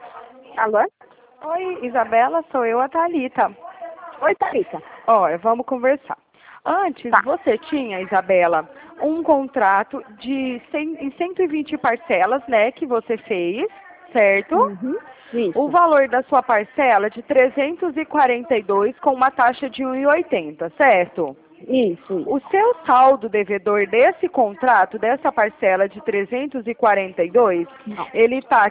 Alô? Oi, Isabela, sou eu, a Thalita. Oi, Thalita. Olha, vamos conversar. Antes, Tá. você tinha, Isabela, um contrato em 120 parcelas, né, que você fez, certo? Uhum. O Isso. valor da sua parcela é de 342 com uma taxa de 1,80, certo? Isso. O seu saldo devedor desse contrato, dessa parcela de 342, Não. ele está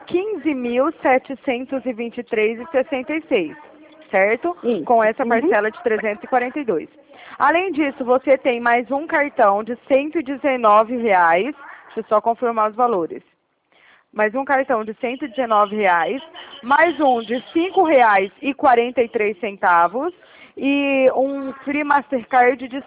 15.723,66, certo? Com Isso. essa Uhum. parcela de 342. Além disso, você tem mais um cartão de R$ 119, deixa eu só confirmar os valores. Mais um cartão de R$ 119, mais um de R$ 5,43 e um Free Mastercard de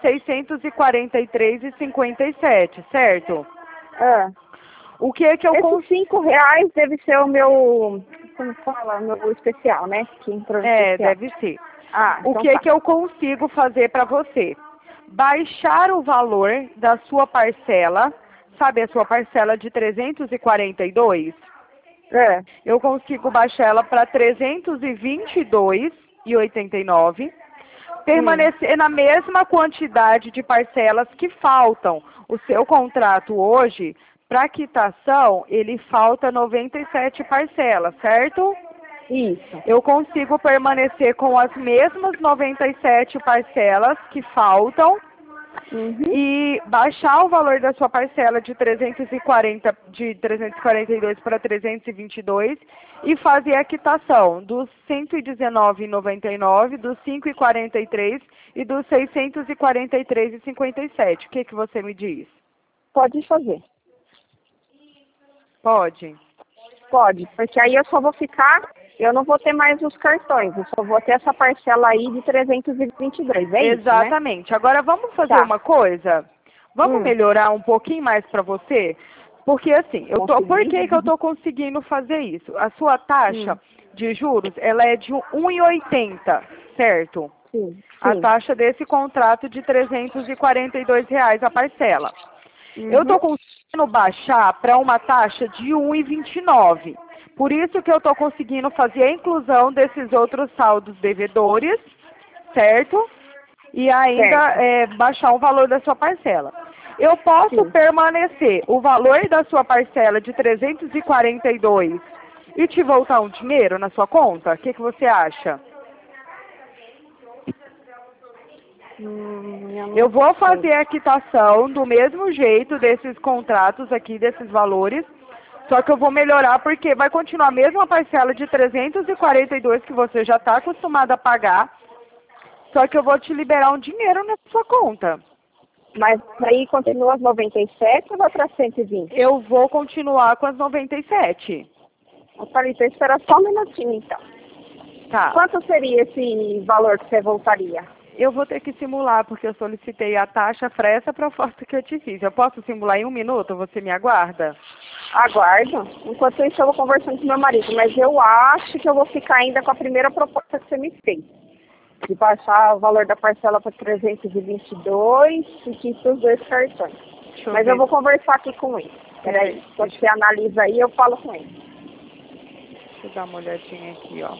643,57, certo? Ah, O que é que eu esses R$ 5 deve ser o meu, como fala, o meu especial, né? Que entrou no especial. deve ser. Ah, O então que é tá. que eu consigo fazer para você? Baixar o valor da sua parcela, sabe a sua parcela de 342? É. Eu consigo baixar ela para 322,89, permanecer na mesma quantidade de parcelas que faltam. O seu contrato hoje, para quitação, ele falta 97 parcelas, certo? Isso. Eu consigo permanecer com as mesmas 97 parcelas que faltam Uhum. e baixar o valor da sua parcela de 342 para 322 e fazer a quitação dos 119,99, dos 5,43 e dos 643,57. O que que você me diz? Pode fazer. Pode? Pode, porque aí eu só vou ficar, eu não vou ter mais os cartões, eu só vou ter essa parcela aí de 322, é isso, né? Exatamente. Agora vamos fazer Tá. uma coisa? Vamos melhorar um pouquinho mais para você? Porque assim, por que que eu Consegui? estou conseguindo fazer isso? A sua taxa de juros, ela é de 1,80, certo? Sim, A sim. taxa desse contrato de R$ 342 a parcela. Eu Uhum. estou conseguindo baixar para uma taxa de 1,29. Por isso que eu estou conseguindo fazer a inclusão desses outros saldos devedores, certo? E ainda Certo. baixar o valor da sua parcela. Eu posso Sim. permanecer o valor da sua parcela de 342 e te voltar um dinheiro na sua conta? O que que você acha? Eu Eu não vou sei. fazer a quitação do mesmo jeito desses contratos aqui, desses valores, só que eu vou melhorar porque vai continuar a mesma parcela de 342 que você já está acostumado a pagar, só que eu vou te liberar um dinheiro na sua conta. Mas aí continua as 97 ou vai para 120? Eu vou continuar com as 97. Eu falei, então espera só um minutinho então. Tá. Quanto seria esse valor que você voltaria? Eu vou ter que simular, porque eu solicitei a taxa para essa proposta que eu te fiz. Eu posso simular em 1 minuto? Você me aguarda? Aguardo. Enquanto isso eu vou conversando com meu marido, mas eu acho que eu vou ficar ainda com a primeira proposta que você me fez. De baixar o valor da parcela para 322 e quita os dois cartões. Deixa eu Mas ver. eu vou conversar aqui com ele. Peraí, quando você analisa aí, eu falo com ele. Deixa eu dar uma olhadinha aqui, ó.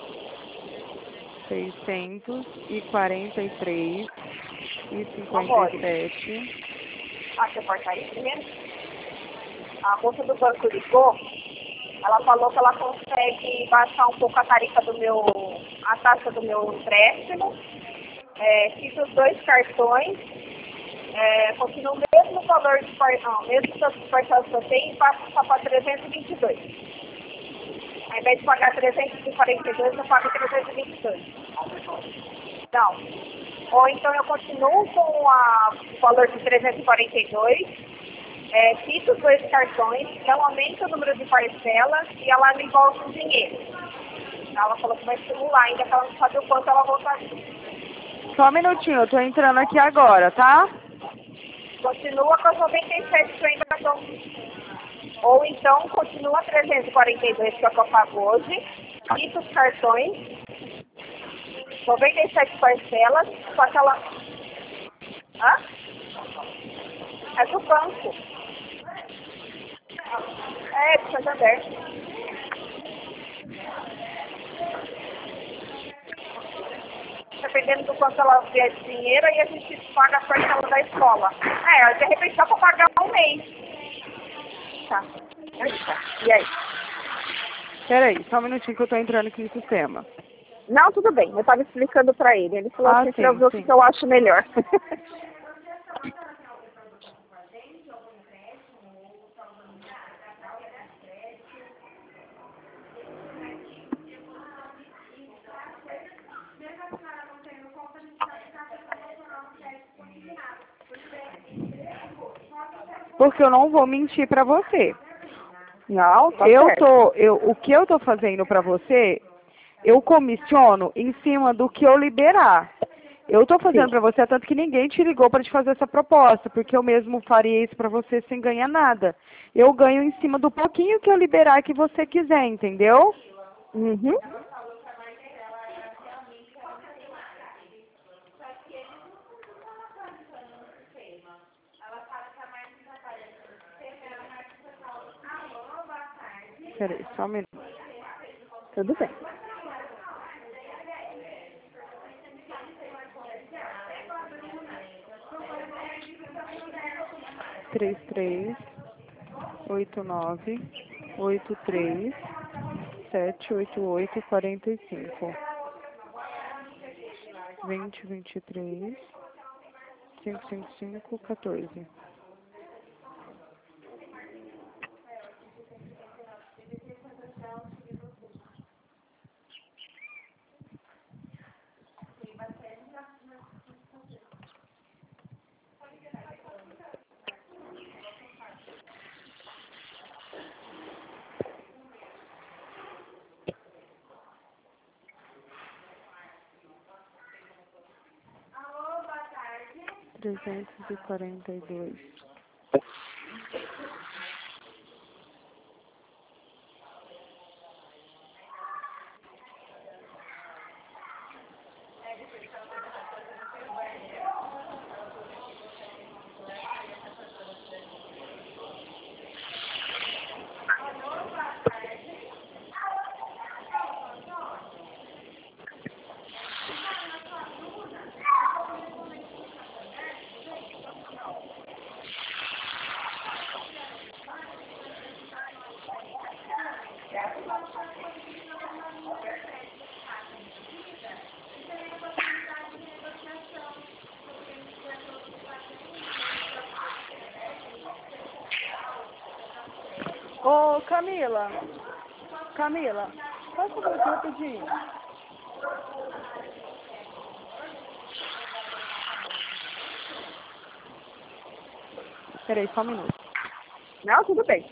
643,57. Ah, você pode sair primeiro? A moça do banco ligou, ela falou que ela consegue baixar um pouco a tarifa a taxa do meu empréstimo, quita os dois cartões, continua o mesmo valor de cartão, mesmo tanto de parcelas que eu tenho, e passa só para 322. Ao invés de pagar 342, eu pago 322. Não. Ou então eu continuo com o valor de 342, quito os dois cartões, não aumento o número de parcelas e ela me volta o dinheiro. Ela falou que vai simular, ainda que ela não sabe o quanto ela voltaria. Só um minutinho, eu tô entrando aqui agora, tá? Continua com as 97 que eu ainda estou. Ou então continua 342 que é o que eu pago hoje, quita os cartões, 97 parcelas, só que ela... Hã? É do banco. É, de Santander. dependendo do quanto ela vier de dinheiro, aí a gente paga a parcela da escola. De repente dá para pagar um mês. Tá. E aí? Peraí, só um minutinho que eu tô entrando aqui no sistema. Não, tudo bem. Eu estava explicando para ele. Ele falou assim para eu Sim, ver o sim. que eu acho melhor. Porque eu não vou mentir pra você. Não, tá certo. O que eu tô fazendo pra você, eu comissiono em cima do que eu liberar. Eu tô fazendo Sim. pra você, tanto que ninguém te ligou pra te fazer essa proposta, porque eu mesmo faria isso pra você sem ganhar nada. Eu ganho em cima do pouquinho que eu liberar que você quiser, entendeu? Uhum. Peraí, só um minuto. Tudo bem. Três, 89 83 788 45 2023 555 14. Trezentos e quarenta e dois. Ô, Camila, passa por aqui rapidinho. Peraí, só um minuto. Não, tudo bem.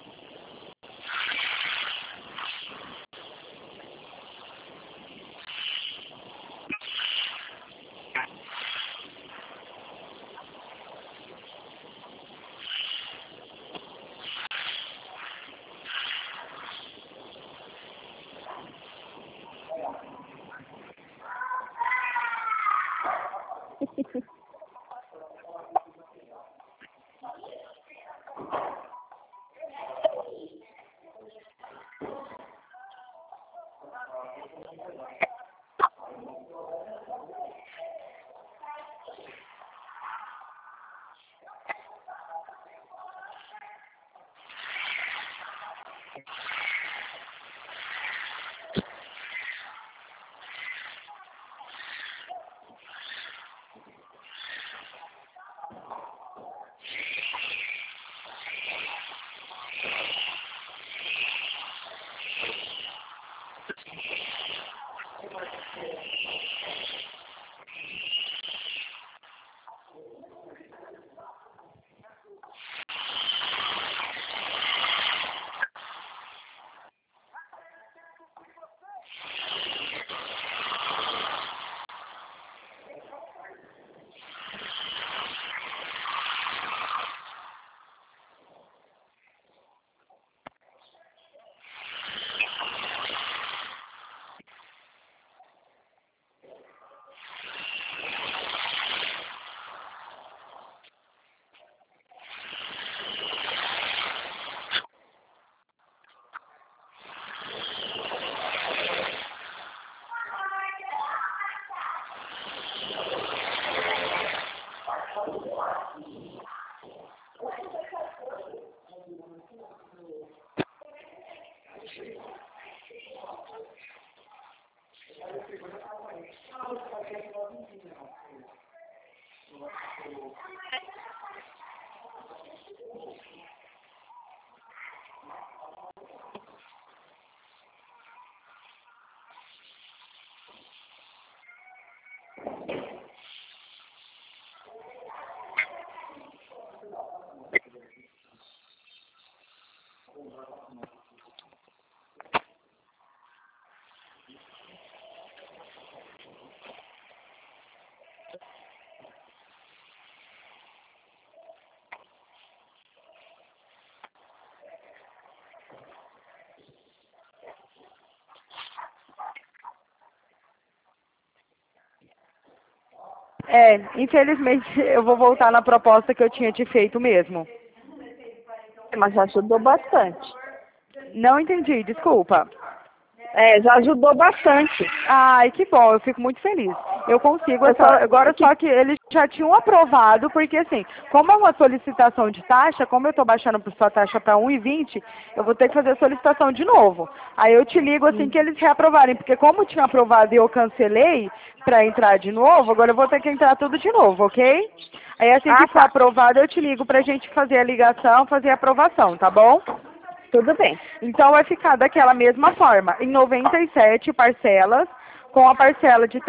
Infelizmente eu vou voltar na proposta que eu tinha te feito mesmo. Mas já ajudou bastante. Não entendi, desculpa. Já ajudou bastante. Ai, que bom, eu fico muito feliz. Eu consigo, agora só que eles já tinham aprovado, porque assim, como é uma solicitação de taxa, como eu estou baixando a sua taxa para 1,20, eu vou ter que fazer a solicitação de novo. Aí eu te ligo assim que eles reaprovarem, porque como tinha aprovado e eu cancelei para entrar de novo, agora eu vou ter que entrar tudo de novo, ok? Aí assim que for aprovado, eu te ligo pra gente fazer a ligação, fazer a aprovação, tá bom? Tudo bem. Então vai ficar daquela mesma forma, em 97 parcelas, com a parcela de R$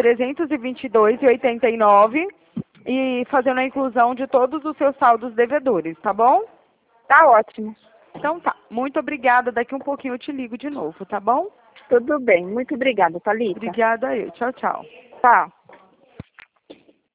322,89 e fazendo a inclusão de todos os seus saldos devedores, tá bom? Tá ótimo. Então tá, muito obrigada, daqui um pouquinho eu te ligo de novo, tá bom? Tudo bem. Muito obrigada, Thalita. Obrigada eu, tchau, tchau. Tá.